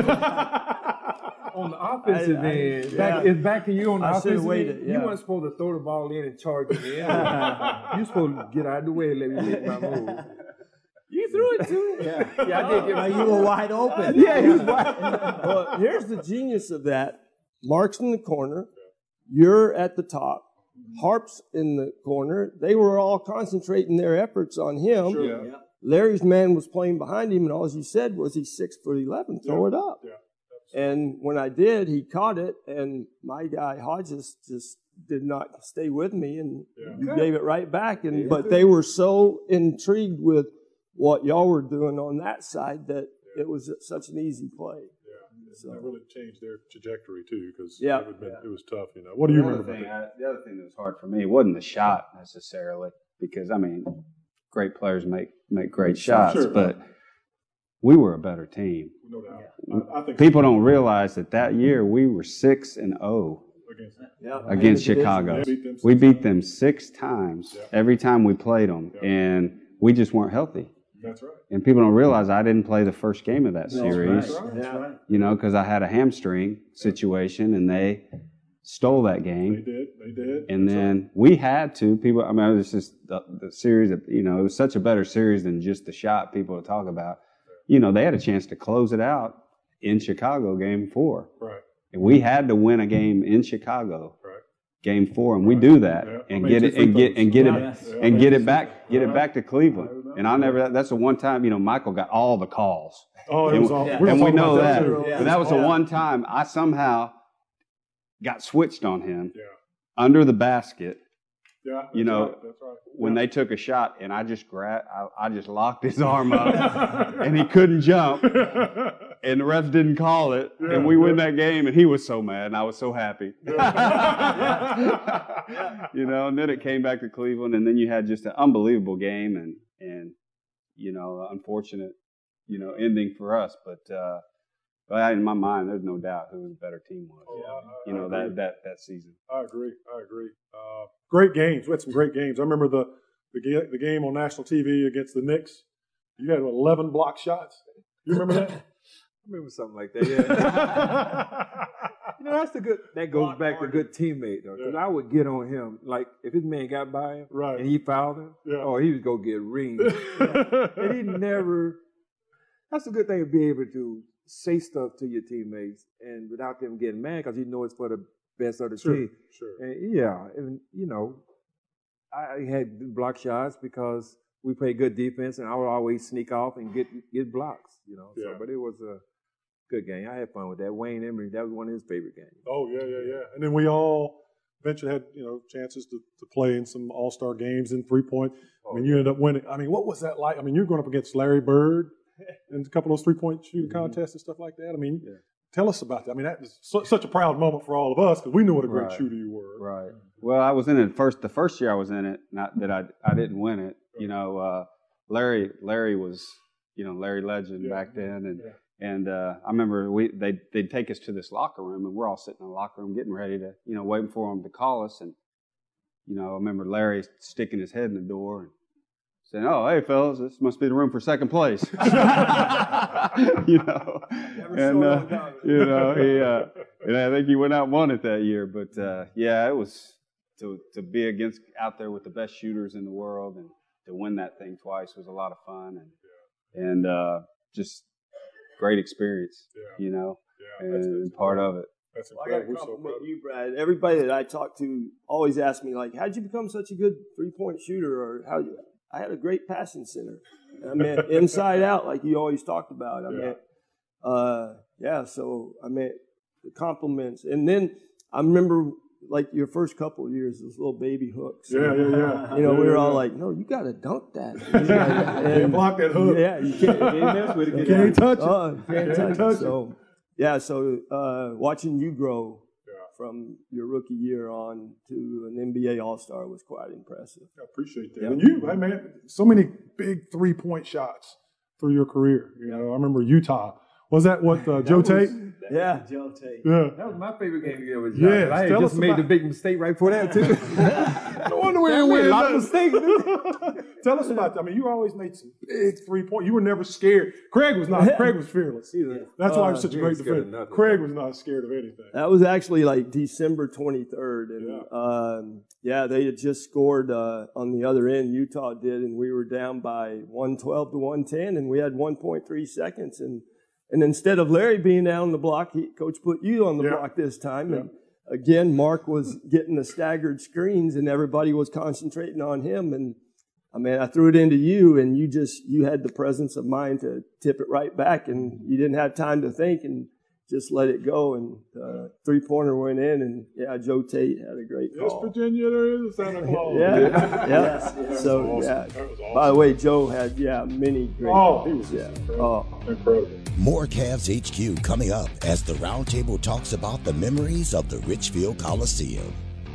On the offensive I- I- end, yeah. back, it's back to you on the I should've offensive waited, end. yeah. You weren't supposed to throw the ball in and charge it in. You're supposed to get out of the way and let me make my move. You threw it too. Yeah, yeah I did. Get Now you were wide open. Yeah, he was wide. Well, here's the genius of that. Mark's in the corner. You're at the top. Harp's in the corner. They were all concentrating their efforts on him. Sure. Yeah. Yeah. Larry's man was playing behind him, and all he said was, he's six foot eleven. Throw Yeah. it up. Yeah. And when I did, he caught it, and my guy Hodges just did not stay with me, and Yeah. you gave it right back. And Yeah. but they were so intrigued with what y'all were doing on that side that Yeah. it was such an easy play. Yeah. So- That really changed their trajectory, too, because Yeah. it, been, it was tough, you know. What do you the remember other about thing, that? I, the other thing that was hard for me wasn't the shot necessarily, because I mean, great players make make great shots, Sure. but we were a better team. No doubt. I, I think People don't realize that that year we were six and zero against them. Yeah. against In the Chicago. division. Yeah, beat them We six beat times. them six times Yeah. every time we played them, Yeah. and we just weren't healthy. That's right. And people don't realize I didn't play the first game of that series. That's right. That's right. You know, because I had a hamstring situation, and they stole that They game. did. They did. And That's then we had to. People, I mean, it was just the, the series. Of, you know, it was such a better series than just the shot people talk about. You know, they had a chance to close it out in Chicago, Game Four, right. Right. and we had to win a game in Chicago, Right. Game Four, and we do that Yeah. and I get made it two and free get throws. and get it Yes. Yeah. and get it Yeah. back, get it Right. back to Cleveland. And I never. That's the one time. You know, Michael got all the calls. Oh, it and, was all. Yeah. we were and we talking know about that. too. Yeah. But that was the Yeah. one time I somehow got switched on him Yeah. under the basket Yeah. That's You know, right. That's right. when they took a shot and I just grabbed, I, I just locked his arm up and he couldn't jump and the refs didn't call it Yeah, and we win yeah. that game and he was so mad and I was so happy. You know, and then it came back to Cleveland and then you had just an unbelievable game and, and you know, unfortunate, you know, ending for us. But, uh, but in my mind, there's no doubt who the better team was. Oh, I- I- you know, I that, agree. that, that season. I agree. I agree. Uh, great games. We had some great games. I remember the the, ga- the game on national T V against the Knicks. You had what, eleven block shots. You remember that? I remember something like that. Yeah. You know, that's the good. That goes back to good teammate though, because Yeah. I would get on him like if his man got by him Right. and he fouled him. Yeah. Oh, he was gonna get ringed, and he never. that's a good thing to be able to say stuff to your teammates and without them getting mad because you know it's for the best of the Sure, team. sure. And yeah, and you know, I had block shots because we played good defense, and I would always sneak off and get get blocks. You know, Yeah. so but it was a good game. I had fun with that. Wayne Emery, that was one of his favorite games. Oh yeah, yeah, yeah. And then we all eventually had you know chances to, to play in some All Star games in three point. I mean, you ended up winning. I mean, what was that like? I mean, you're going up against Larry Bird and a couple of those three point shooting Mm-hmm. contests and stuff like that. I mean, tell us about that. I mean, that was su- such a proud moment for all of us because we knew what a great Right. shooter you were. Right. Well, I was in it first. The first year I was in it, not that I I didn't win it. You know, uh, Larry Larry was you know Larry Legend back then, and and uh, I remember we they they'd take us to this locker room, and we're all sitting in the locker room getting ready to you know waiting for them to call us, and you know I remember Larry sticking his head in the door and saying, "Oh, hey fellas, this must be the room for second place." you know, and uh, you know he uh, and I think he went out and won it that year. But uh, yeah, it was to to be against out there with the best shooters in the world and to win that thing twice was a lot of fun and and uh, just great experience. You know, and part of it. That's Well, I got to compliment you, Brad. Everybody that I talk to always asks me, like, how'd you become such a good three-point shooter? Or how you, I had a great passing center. I mean, inside out, like you always talked about. I Yeah. mean, uh, yeah, so, I mean, the compliments. And then I remember, like, your first couple of years, those little baby hooks. Yeah, yeah, yeah. You know, Yeah, we were yeah, all yeah. like, no, you got to dunk that. Can't block that hook. Yeah, you can't, You can't mess with it. You can't touch it. Oh, you can't, Can't touch, touch it. it. So, yeah, so uh, watching you grow from your rookie year on to an N B A All-Star was quite impressive. I appreciate that. Yeah. And you, hey man, so many big three-point shots through your career. You know, I remember Utah. Was that what uh, Joe was- Tate? Yeah, Joe Tate. Yeah. That was my favorite game to get with Yeah, John. I had tell just us made about- the big mistake right before that, too. No wonder we Yeah, didn't I made win. a lot of mistakes. Tell us about that. I mean, you always made some big three-point. You were never scared. Craig was not. Craig was fearless. That's why he was Uh, such a he great ain't scared of defender. nothing. Craig was not scared of anything. That was actually like December twenty-third. And yeah, um, yeah they had just scored uh, on the other end. Utah did, and we were down by one twelve to one ten, and we had one point three seconds. And and instead of Larry being down the block, he, Coach put you on the Yeah. block this time. And again, Mark was getting the staggered screens, and everybody was concentrating on him. And I mean, I threw it into you, and you just you had the presence of mind to tip it right back, and you didn't have time to think and just let it go. And uh, three pointer went in, and yeah, Joe Tate had a great Yes, call. Virginia, there is a Santa Claus. Yeah, yeah. Yes, yes. So That was yeah. awesome. That was awesome. By the way, Joe had yeah many great. Oh, he calls. was yeah. incredible. Oh. Incredible. More Cavs H Q coming up as the Roundtable talks about the memories of the Richfield Coliseum.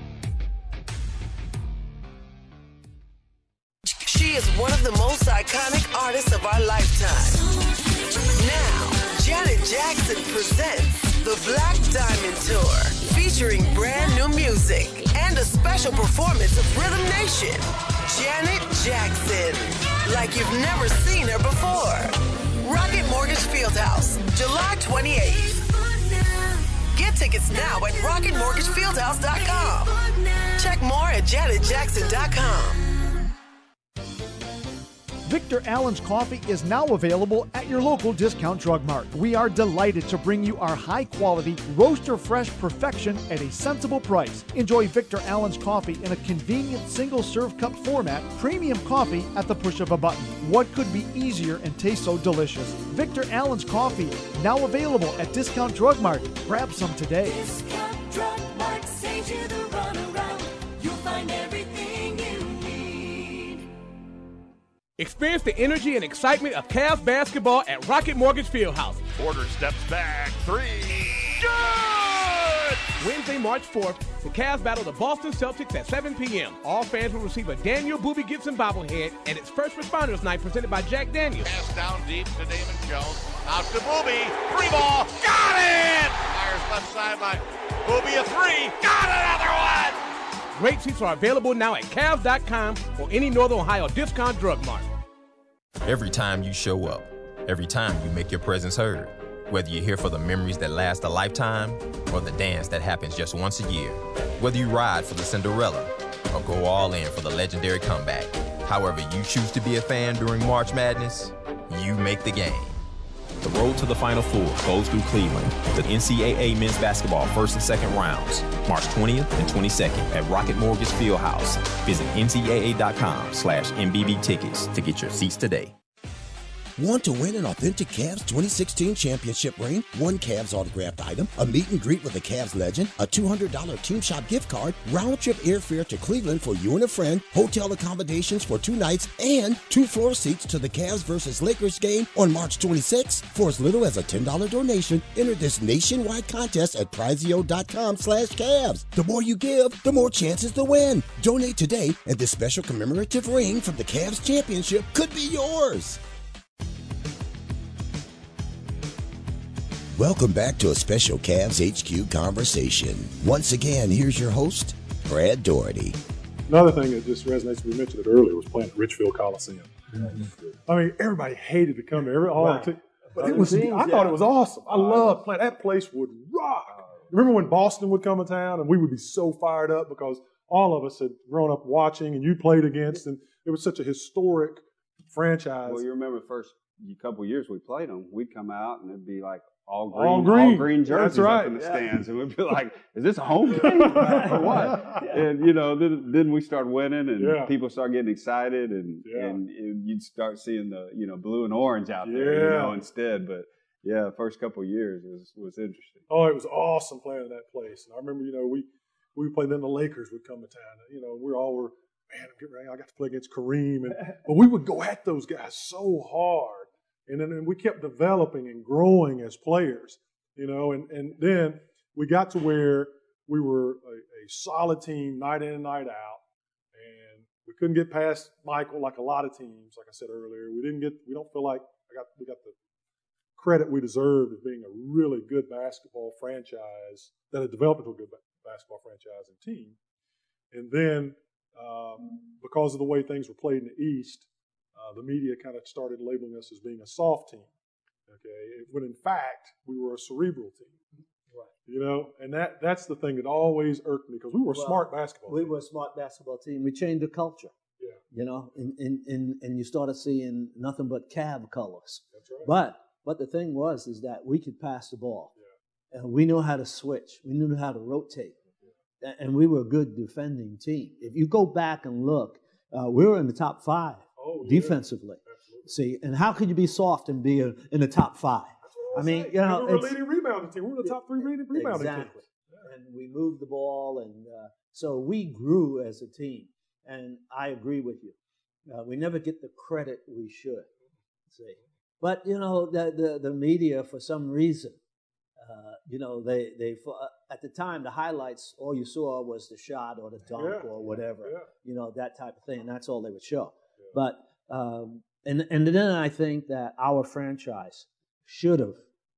She is one of the most iconic artists of our lifetime. Now, Janet Jackson presents the Black Diamond Tour, featuring brand new music and a special performance of Rhythm Nation. Janet Jackson, like you've never seen her before. Rocket Mortgage Fieldhouse, July twenty-eighth. Get tickets now at rocket mortgage fieldhouse dot com. Check more at janet jackson dot com. Victor Allen's Coffee is now available at your local discount drug mart. We are delighted to bring you our high-quality, roaster-fresh perfection at a sensible price. Enjoy Victor Allen's Coffee in a convenient single-serve cup format, premium coffee at the push of a button. What could be easier and taste so delicious? Victor Allen's Coffee, now available at Discount Drug Mart. Grab some today. Discount Drug Mart saves you the runaround. You'll find everything you need. Experience the energy and excitement of Cavs basketball at Rocket Mortgage Fieldhouse. Porter steps back, three, good! Wednesday, March fourth, the Cavs battle the Boston Celtics at seven p.m. All fans will receive a Daniel Boobie Gibson bobblehead, and it's First Responders Night presented by Jack Daniels. Pass down deep to Damon Jones. Out to Boobie. Three ball. Got it! Fires left sideline. Boobie a three. Got another one! Great seats are available now at Cavs dot com or any Northern Ohio discount drug mart. Every time you show up, every time you make your presence heard, whether you're here for the memories that last a lifetime or the dance that happens just once a year, whether you ride for the Cinderella or go all in for the legendary comeback, however you choose to be a fan during March Madness, you make the game. The road to the Final Four goes through Cleveland with N C double A men's basketball first and second rounds, March twentieth and twenty-second at Rocket Mortgage Fieldhouse. Visit N C double A dot com slash M B B tickets to get your seats today. Want to win an authentic Cavs twenty sixteen championship ring? One Cavs autographed item, a meet and greet with a Cavs legend, a two hundred dollars Team Shop gift card, round-trip airfare to Cleveland for you and a friend, hotel accommodations for two nights, and two floor seats to the Cavs versus Lakers game on March twenty-sixth. For as little as a ten dollars donation, enter this nationwide contest at Prizeo dot com slash Cavs. The more you give, the more chances to win. Donate today, and this special commemorative ring from the Cavs championship could be yours. Welcome back to a special Cavs H Q conversation. Once again, here's your host, Brad Daugherty. Another thing that just resonates, we mentioned it earlier, was playing at Richfield Coliseum. Mm-hmm. I mean, everybody hated to come there. Every, all right. the, but it was, teams, I thought yeah. it was awesome. I loved playing. That place would rock. Remember when Boston would come to town and we would be so fired up because all of us had grown up watching and you played against, and it was such a historic franchise. Well, you remember the first couple of years we played them, we'd come out and it'd be like, All green, all green, all green jerseys That's right. up in the yeah. stands, and we'd be like, "Is this a home game or what?" Yeah. And you know, then, then we start winning, and yeah. people start getting excited, and, yeah. and and you'd start seeing the you know blue and orange out there, yeah. you know, instead. But yeah, the first couple of years was was interesting. Oh, it was awesome playing in that place. And I remember, you know, we we played. Then the Lakers would come to town. And, you know, we all were, man, I'm getting ready. I got to play against Kareem, and but we would go at those guys so hard. And then and we kept developing and growing as players, you know, and, and then we got to where we were a, a solid team night in and night out, and we couldn't get past Michael like a lot of teams, like I said earlier. We didn't get, we don't feel like I got we got the credit we deserved as being a really good basketball franchise that had developed into a good basketball franchise and team. And then um, because of the way things were played in the East, Uh, the media kind of started labeling us as being a soft team, okay, when in fact we were a cerebral team, right? You know, and that that's the thing that always irked me because we were a well, smart basketball we team. were a smart basketball team. We changed the culture, yeah. You know, and, and, and, and you started seeing nothing but Cav colors. That's right. But but the thing was is that we could pass the ball, yeah. and we knew how to switch. We knew how to rotate, yeah. and we were a good defending team. If you go back and look, uh, we were in the top five. Oh, defensively, yeah. See, and how could you be soft and be a, in the top five? I mean, you know, we were a leading rebounding team. We were the top three leading rebounding exactly. team. Yeah. And we moved the ball, and uh, so we grew as a team. And I agree with you. Uh, we never get the credit we should. See, but you know, the the, the media, for some reason, uh, you know, they they uh, at the time the highlights, all you saw was the shot or the dunk yeah. or whatever. Yeah. You know, that type of thing. And that's all they would show. But um, and and then I think that our franchise should have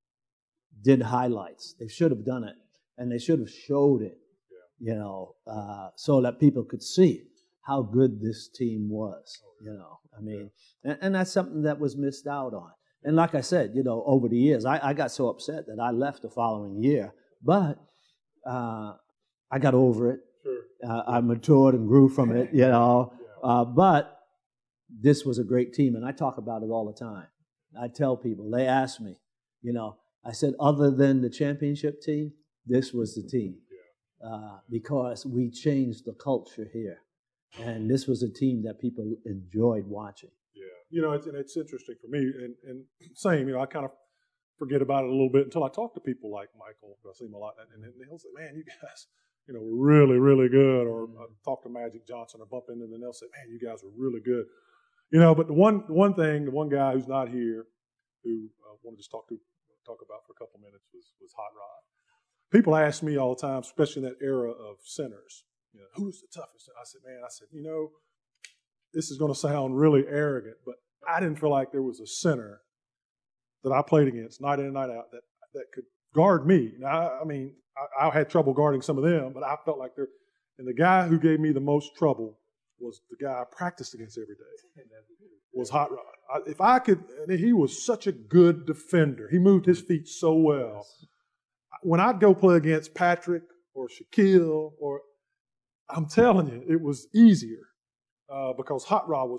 did highlights. They should have done it, and they should have showed it, yeah. you know, uh, so that people could see how good this team was. You know, I mean, and, and that's something that was missed out on. And like I said, you know, over the years, I, I got so upset that I left the following year, but uh, I got over it. Sure. Uh, I matured and grew from it. You know, yeah. uh, but. This was a great team, and I talk about it all the time. I tell people, they ask me, you know, I said, other than the championship team, this was the team uh, because we changed the culture here, and this was a team that people enjoyed watching. Yeah, you know, it's, and it's interesting for me, and, and same, you know, I kind of forget about it a little bit until I talk to people like Michael. I see him a lot, and, and he'll say, man, you guys, you know, were really, really good, or I talk to Magic Johnson or bump into them, and they'll say, man, you guys were really good. You know, but the one the one thing, the one guy who's not here, who I uh, want to just talk to talk about for a couple minutes was was Hot Rod. People ask me all the time, especially in that era of centers, you know, who's the toughest? I said, man, I said, you know, this is going to sound really arrogant, but I didn't feel like there was a center that I played against night in and night out that that could guard me. Now, I, I mean, I, I had trouble guarding some of them, but I felt like they're, and the guy who gave me the most trouble was the guy I practiced against every day, was Hot Rod. I, if I could, and he was such a good defender. He moved his feet so well. When I'd go play against Patrick or Shaquille, or I'm telling you, it was easier uh, because Hot Rod was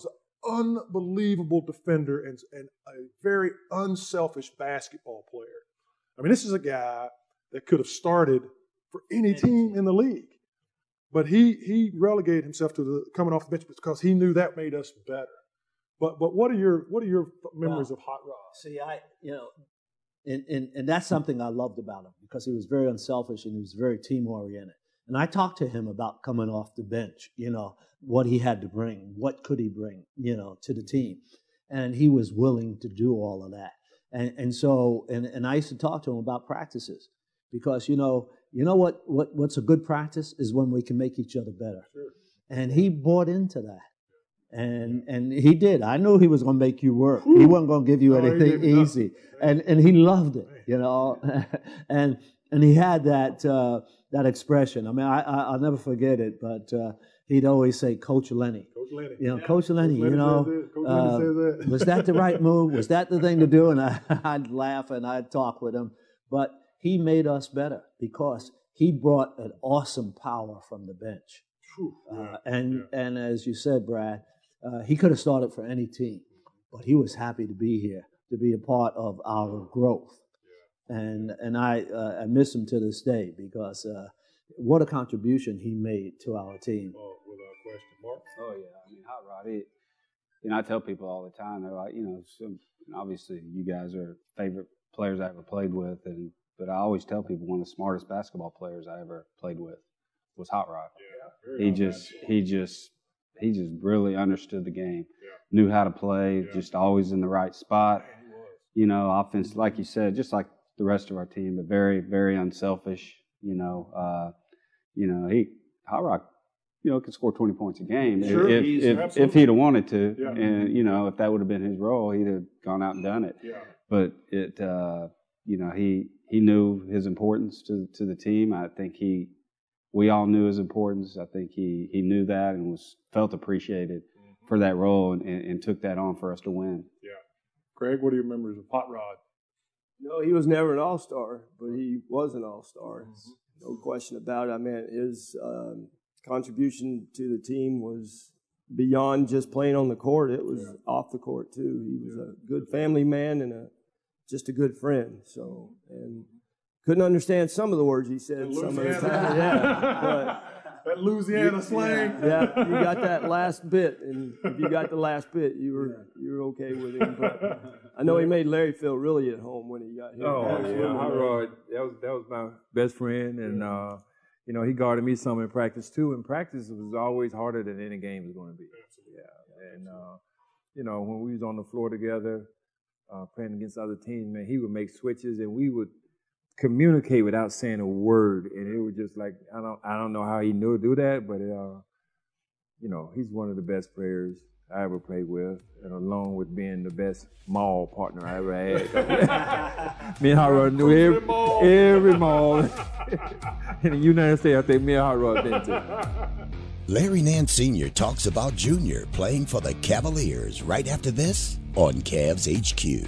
unbelievable defender and, and a very unselfish basketball player. I mean, this is a guy that could have started for any team in the league. But he he relegated himself to the coming off the bench because he knew that made us better. But but what are your what are your memories well, of Hot Rod? See, I you know, and, and and that's something I loved about him because he was very unselfish and he was very team oriented. And I talked to him about coming off the bench, you know, what he had to bring, what could he bring, you know, to the team, and he was willing to do all of that. And and so and and I used to talk to him about practices because you know you know what what what's a good practice is when we can make each other better. Sure. And he bought into that. And and he did. I knew he was going to make you work. He wasn't going to give you No, anything he easy. And and he loved it, you know. and and he had that uh, that expression. I mean, I, I I'll never forget it. But uh, he'd always say, "Coach Lenny." Coach Lenny. You know, Yeah. Coach Lenny. Coach you Lenny know, says it. Coach uh, Lenny says that. was that the right move? Was that the thing to do? And I, I'd laugh and I'd talk with him. But he made us better because he brought an awesome power from the bench. Uh, and and as you said, Brad. Uh, he could have started for any team, but he was happy to be here, to be a part of our growth. And and I uh, I miss him to this day because uh, what a contribution he made to our team. Oh, without question, Mark. Oh yeah, I mean, Hot Rod. It, you know, I tell people all the time. They're like, you know, some, obviously you guys are favorite players I ever played with, and but I always tell people one of the smartest basketball players I ever played with was Hot Rod. Yeah, he just he just he just really understood the game, yeah. knew how to play, yeah. just always in the right spot. You know, offense, like you said, just like the rest of our team, but very, very unselfish. You know, uh, you know, he Hot Rod, you know, could score twenty points a game sure, if if, if he'd have wanted to, yeah. and you know, if that would have been his role, he'd have gone out and done it. Yeah. But it, uh, you know, he he knew his importance to to the team. I think he. We all knew his importance. I think he, he knew that and was felt appreciated mm-hmm. for that role and, and, and took that on for us to win. Yeah. Craig, what are your memories of Hot Rod? No, he was never an all-star, but he was an all-star. Mm-hmm. No question about it. I mean, his um, contribution to the team was beyond just playing on the court. It was yeah. off the court, too. He was yeah. a good family man and a just a good friend. So, and couldn't understand some of the words he said some of the time. Yeah, but that Louisiana you, slang. Yeah, yeah, you got that last bit, and if you got the last bit, you were you were okay with him. But I know he made Larry feel really at home when he got here. Oh yeah, Hot Rod, that was that was my best friend, and uh, you know he guarded me some in practice too. And practice was always harder than any game was going to be. Yeah, and uh, you know when we was on the floor together, uh, playing against other teams, man, he would make switches, and we would communicate without saying a word, and it was just like I don't I don't know how he knew to do that, but uh, you know he's one of the best players I ever played with, and along with being the best mall partner I ever had. Me and Hot Rod knew every, every mall in the United States. I think me and Hot Rod did too. Larry Nance Senior talks about Junior playing for the Cavaliers right after this on Cavs H Q.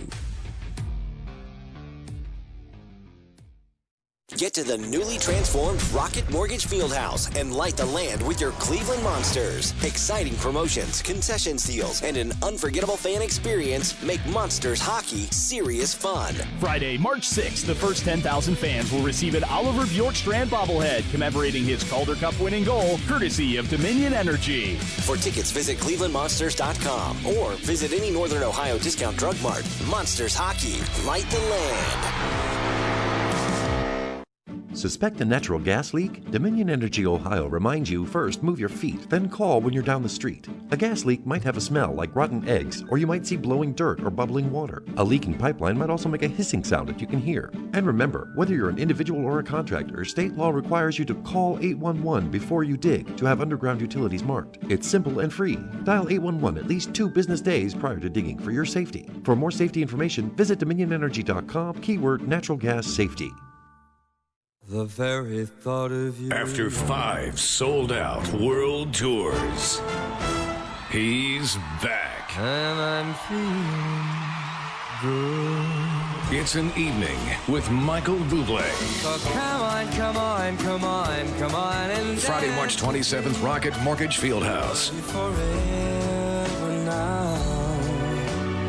Get to the newly transformed Rocket Mortgage Fieldhouse and light the land with your Cleveland Monsters. Exciting promotions, concession deals, and an unforgettable fan experience make Monsters hockey serious fun. Friday, March sixth, the first ten thousand fans will receive an Oliver Bjorkstrand bobblehead commemorating his Calder Cup winning goal, courtesy of Dominion Energy. For tickets, visit cleveland monsters dot com or visit any Northern Ohio discount drug mart. Monsters hockey, light the land. Suspect a natural gas leak? Dominion Energy Ohio reminds you first move your feet, then call when you're down the street. A gas leak might have a smell like rotten eggs, or you might see blowing dirt or bubbling water. A leaking pipeline might also make a hissing sound that you can hear. And remember, whether you're an individual or a contractor, state law requires you to call eight one one before you dig to have underground utilities marked. It's simple and free. Dial eight one one at least two business days prior to digging for your safety. For more safety information, visit dominion energy dot com, keyword natural gas safety. The very thought of you. After five sold-out world tours, he's back. And I'm feeling good. It's an evening with Michael Bublé. So come on, come on, come on, come on. And Friday, March twenty-seventh, Rocket Mortgage Fieldhouse. Forever now.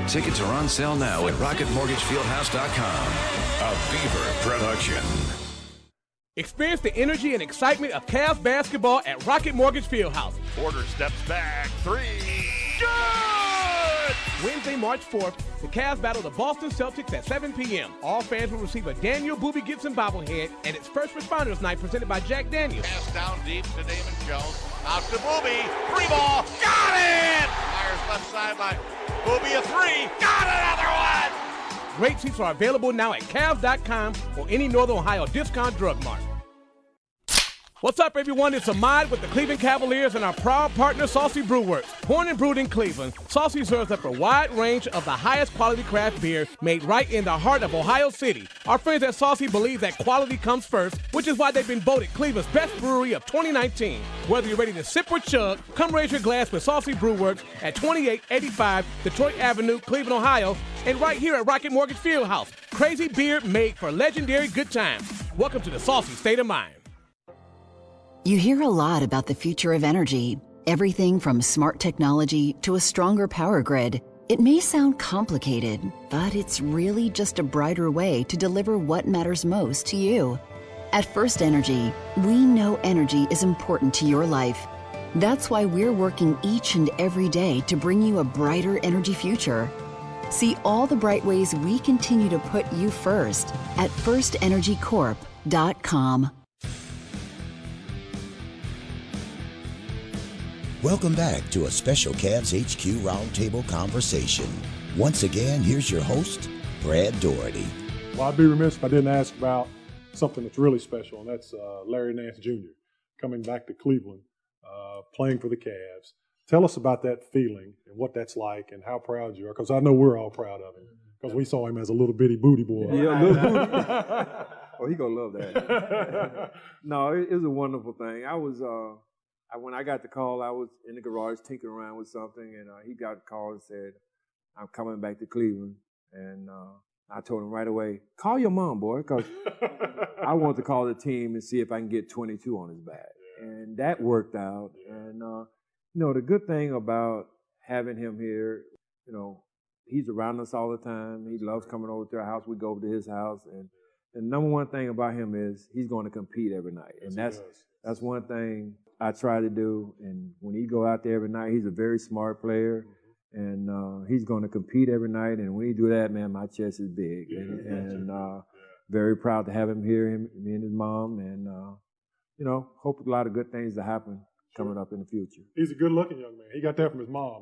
Tickets are on sale now at rocket mortgage field house dot com. A Beaver production. Experience the energy and excitement of Cavs basketball at Rocket Mortgage Fieldhouse. Porter steps back. Three. Good! Wednesday, March fourth, the Cavs battle the Boston Celtics at seven p.m. All fans will receive a Daniel Boobie Gibson bobblehead, and it's First Responders Night presented by Jack Daniels. Pass down deep to Damon Jones. Out to Boobie. Three ball. Got it! Myers left sideline. Boobie a three. Got another one! Great seats are available now at Cavs dot com or any Northern Ohio discount drug mart. What's up, everyone? It's Ahmad with the Cleveland Cavaliers and our proud partner, Saucy Brewworks. Born and brewed in Cleveland, Saucy serves up a wide range of the highest quality craft beer made right in the heart of Ohio City. Our friends at Saucy believe that quality comes first, which is why they've been voted Cleveland's best brewery of twenty nineteen. Whether you're ready to sip or chug, come raise your glass with Saucy Brewworks at twenty-eight eighty-five Detroit Avenue, Cleveland, Ohio, and right here at Rocket Mortgage Fieldhouse. Crazy beer made for legendary good times. Welcome to the Saucy State of Mind. You hear a lot about the future of energy, everything from smart technology to a stronger power grid. It may sound complicated, but it's really just a brighter way to deliver what matters most to you. At First Energy, we know energy is important to your life. That's why we're working each and every day to bring you a brighter energy future. See all the bright ways we continue to put you first at first energy corp dot com. Welcome back to a special Cavs H Q Roundtable conversation. Once again, here's your host, Brad Doherty. Well, I'd be remiss if I didn't ask about something that's really special, and that's uh, Larry Nance Junior coming back to Cleveland, uh, playing for the Cavs. Tell us about that feeling and what that's like and how proud you are, because I know we're all proud of him, because we saw him as a little bitty booty boy. Yeah, little booty. Oh, he gonna love that. No, it, it was a wonderful thing. I was, uh, I, when I got the call, I was in the garage tinkering around with something, and uh, he got the call and said, "I'm coming back to Cleveland." And uh, I told him right away, "Call your mom, boy," because I want to call the team and see if I can get twenty-two on his back. And that worked out. And uh, you know, the good thing about having him here, you know, he's around us all the time. He loves coming over to our house. We go over to his house, and the number one thing about him is he's going to compete every night, and that's that's one thing I try to do. And when he go out there every night, he's a very smart player, and uh, he's going to compete every night. And when he do that, man, my chest is big, and, and uh, very proud to have him here, him, me and his mom, and uh, you know, hope a lot of good things to happen coming up in the future. He's a good-looking young man. He got that from his mom.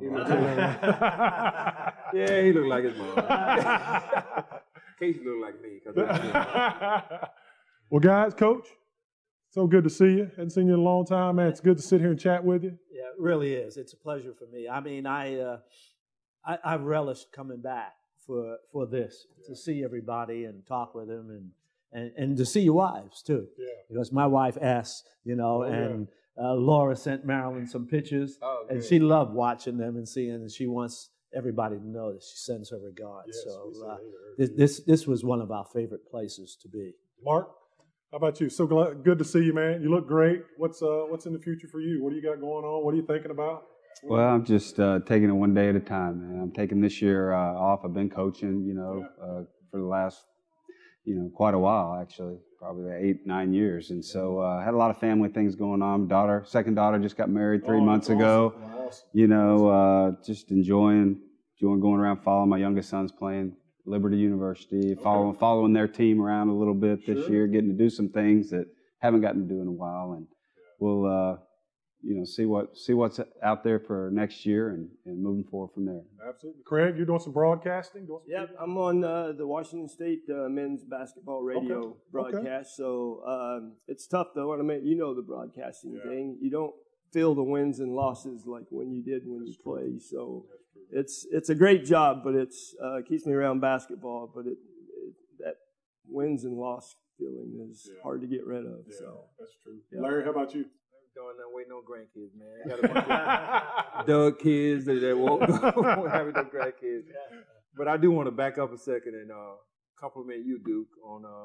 Yeah, he looked like his mom. Casey looked like me. Cause Well, guys, Coach, so good to see you. Hadn't seen you in a long time, man. It's good to sit here and chat with you. Yeah, it really is. It's a pleasure for me. I mean, I uh, I, I relished coming back for for this, yeah. to see everybody and talk with them, and, and, and to see your wives, too. Yeah. Because my wife asked, you know, oh, and yeah. uh, Laura sent Marilyn some pictures, oh, and she loved watching them and seeing, and she wants everybody to know that she sends her regards. Yes, so uh, this, this this was one of our favorite places to be. Mark, how about you? So glad, good to see you, man. You look great. What's uh what's in the future for you? What do you got going on? What are you thinking about? Well, I'm just uh, taking it one day at a time, man. I'm taking this year uh, off. I've been coaching, you know, yeah. uh, for the last, you know, quite a while, actually, probably eight, nine years. And so I uh, had a lot of family things going on. Daughter, second daughter just got married three oh, months awesome. ago. Awesome. You know, uh, just enjoying, enjoying going around following my youngest son's playing Liberty University, okay. following following their team around a little bit this sure. year, getting to do some things that haven't gotten to do in a while. And we'll, uh, you know, see what see what's out there for next year and, and moving forward from there. Absolutely. Craig, you're doing some broadcasting? Doing some yeah, I'm on uh, the Washington State uh, men's basketball radio okay. broadcast. Okay. So um, it's tough, though. I mean, you know the broadcasting yeah. thing. You don't feel the wins and losses like when you did when That's you true. play. So it's it's a great job, but it's uh, keeps me around basketball. But it, it that wins and loss feeling is yeah. hard to get rid of. Yeah, so that's true. Yeah. Larry, how about you? Doing that waiting on grandkids, man. I got a bunch of Doug kids that, that won't go having no grandkids. But I do want to back up a second and uh, compliment you, Duke, on uh,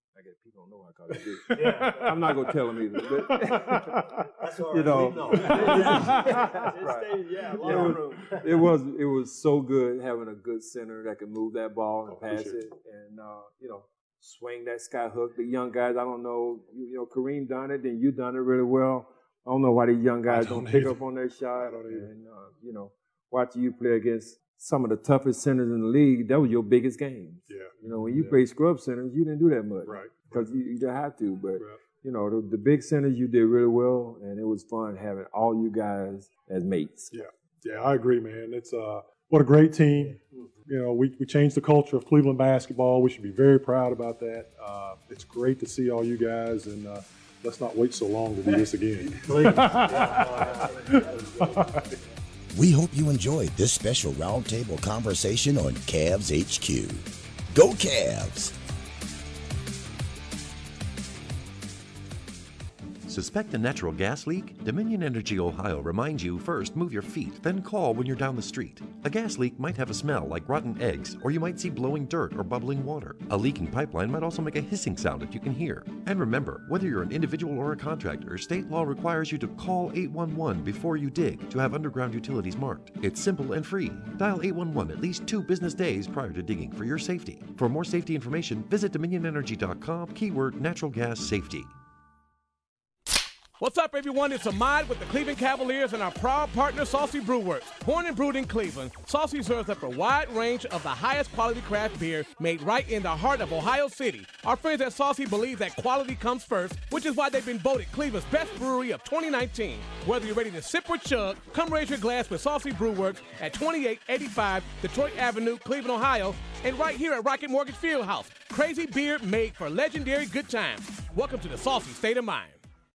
I guess people don't know I call it Dick. Yeah. I'm not gonna tell them either. But That's all right. you know, We know. right. Yeah, it, was, it was it was so good having a good center that could move that ball and pass it, and uh, you know, swing that sky hook. The young guys, I don't know, you, you know, Kareem done it, then you done it really well. I don't know why these young guys don't, don't pick up on their shot. And uh, you know, watching you play against some of the toughest centers in the league, that was your biggest game. Yeah. You know, when you yeah. play scrub centers, you didn't do that much. Right. Because you, you didn't have to. But, right. you know, the, the big centers, you did really well, and it was fun having all you guys as mates. Yeah. Yeah, I agree, man. It's uh, what a great team. You know, we, we changed the culture of Cleveland basketball. We should be very proud about that. Uh, it's great to see all you guys, and uh, let's not wait so long to do this again. We hope you enjoyed this special roundtable conversation on Cavs H Q. Go Cavs! Suspect a natural gas leak? Dominion Energy Ohio reminds you first move your feet, then call when you're down the street. A gas leak might have a smell like rotten eggs, or you might see blowing dirt or bubbling water. A leaking pipeline might also make a hissing sound that you can hear. And remember, whether you're an individual or a contractor, state law requires you to call eight one one before you dig to have underground utilities marked. It's simple and free. Dial eight one one at least two business days prior to digging for your safety. For more safety information, visit dominion energy dot com, keyword natural gas safety. What's up, everyone? It's Ahmad with the Cleveland Cavaliers and our proud partner, Saucy Brewworks. Born and brewed in Cleveland, Saucy serves up a wide range of the highest quality craft beer made right in the heart of Ohio City. Our friends at Saucy believe that quality comes first, which is why they've been voted Cleveland's best brewery of twenty nineteen. Whether you're ready to sip or chug, come raise your glass with Saucy Brewworks at twenty-eight eighty-five Detroit Avenue, Cleveland, Ohio, and right here at Rocket Mortgage Fieldhouse. Crazy beer made for legendary good times. Welcome to the Saucy State of Mind.